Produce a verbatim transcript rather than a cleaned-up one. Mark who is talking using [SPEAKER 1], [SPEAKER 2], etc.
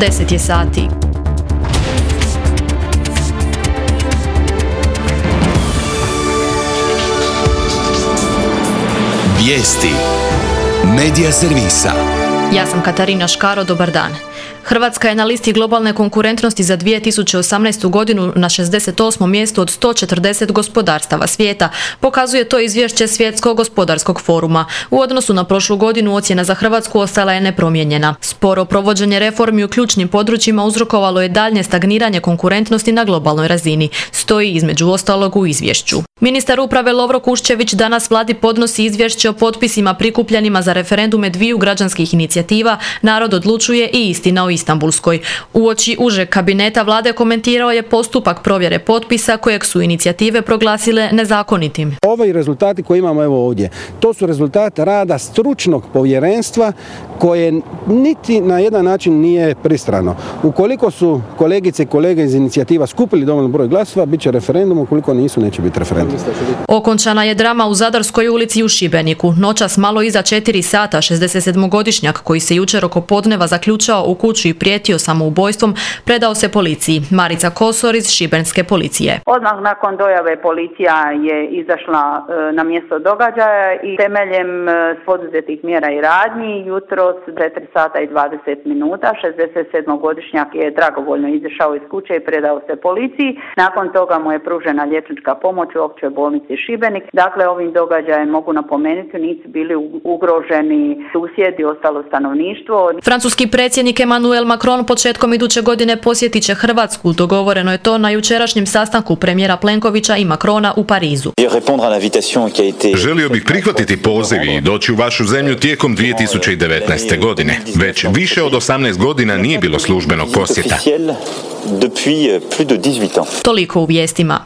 [SPEAKER 1] deset je sati.
[SPEAKER 2] Vijesti Medija servisa.
[SPEAKER 1] Ja sam Katarina Škaro, dobar dan. Hrvatska je na listi globalne konkurentnosti za dvije tisuće osamnaestu godinu na šezdeset osmom mjestu od sto četrdeset gospodarstava svijeta, pokazuje to izvješće Svjetskog gospodarskog foruma. U odnosu na prošlu godinu ocjena za Hrvatsku ostala je nepromijenjena. Sporo provođenje reformi u ključnim područjima uzrokovalo je daljnje stagniranje konkurentnosti na globalnoj razini, stoji između ostalog u izvješću. Ministar uprave Lovro Kuščević danas vladi podnosi izvješće o potpisima prikupljenima za referendume dviju građanskih inicijativa Narod odlučuje i Istina o Istanbulskoj. Uoči užeg kabineta vlade komentirao je postupak provjere potpisa kojeg su inicijative proglasile nezakonitim.
[SPEAKER 3] Ovi rezultati koje imamo evo ovdje, to su rezultati rada stručnog povjerenstva koje niti na jedan način nije pristrano. Ukoliko su kolegice i kolege iz inicijativa skupili dovoljno broj glasova, bit će referendum, ukoliko nisu, neće biti referendum.
[SPEAKER 1] Okončana je drama u Zadarskoj ulici u Šibeniku. Noćas malo iza četiri sata šezdesetsedmogodišnjak koji se jučer oko podneva zaključao u kuću i prijetio samoubojstvom predao se policiji. Marica Kosor iz šibenske policije.
[SPEAKER 4] Odmah nakon dojave policija je izašla na mjesto događaja i temeljem poduzetih mjera i radnji jutros četiri sata i dvadeset minuta šezdesetsedmogodišnjak je dragovoljno izašao iz kuće i predao se policiji. Nakon toga mu je pružena liječnička pomoć u općoj bolnici Šibenik. Dakle, ovim događajem mogu napomenuti nisu bili ugroženi susjedi, ostalo stanovništvo.
[SPEAKER 1] Francuski predsjednik Emmanuel Macron početkom iduće godine posjetit će Hrvatsku. Dogovoreno je to na jučerašnjem sastanku premijera Plenkovića i Macrona u Parizu.
[SPEAKER 5] Želio bih prihvatiti poziv i doći u vašu zemlju tijekom dvije tisuće devetnaeste. godine. Već više od osamnaest godina nije bilo službenog posjeta.
[SPEAKER 1] Toliko u vijestima.